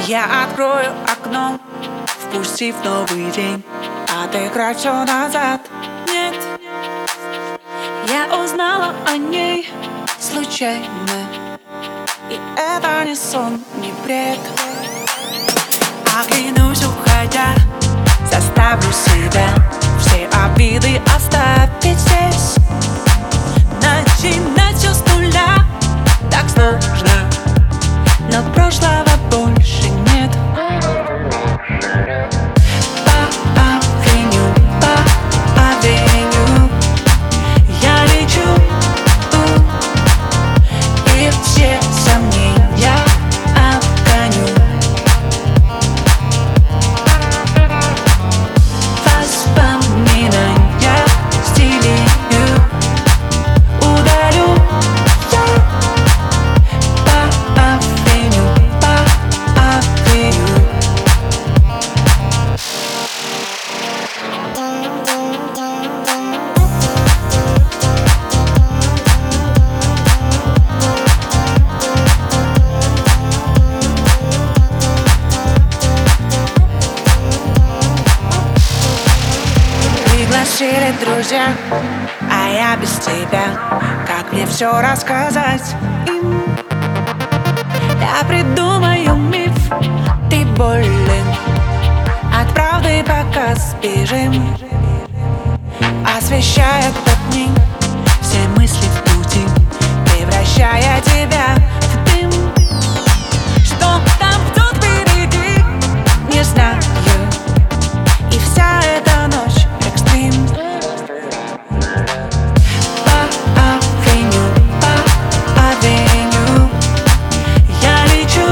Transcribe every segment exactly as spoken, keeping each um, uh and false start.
Я открою окно, впустив новый день, отыграть все назад. Нет, я узнала о ней случайно, и это не сон, не бред. Оглянусь, уходя, заставлю себя все обиды оставить здесь. Начинать все с нуля так сложно, но прошлого больше нет. По авеню, по авеню я лечу, и все сомнения обгоню. Воспоминания стилью удалю я. По авеню, по авеню. Пригласили друзья, а я без тебя. Как мне все рассказать им? Я придумаю миф, ты болен, от правды пока сбежим. Освещая дни все мысли в пути, превращая тебя в дым. Что там ждет впереди, не знаю, и вся эта ночь экстрим. По авеню, по авеню я лечу,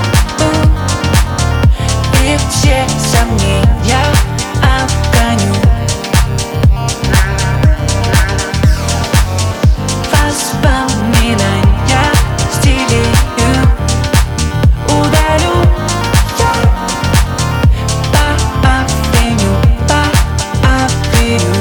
и все сомнения обгоню. Воспоминания стилью удалю я. По авеню, по авеню.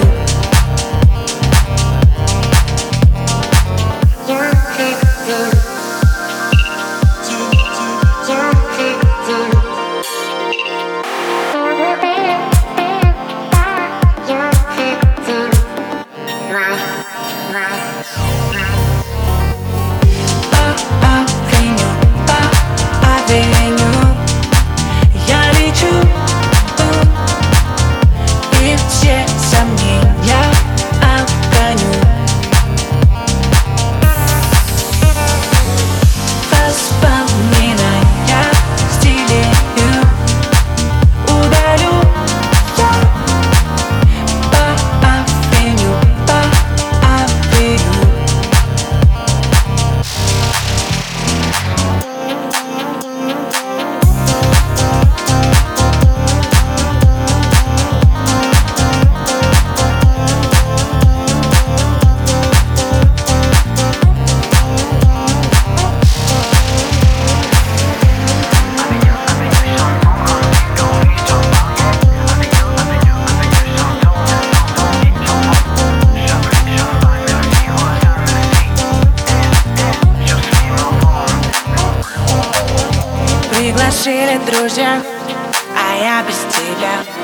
По авеню, по авеню я лечу, и все сомнения обгоню. Воспоминания стилью удалю я. По авеню, по авеню. Пригласили друзья, а я без тебя.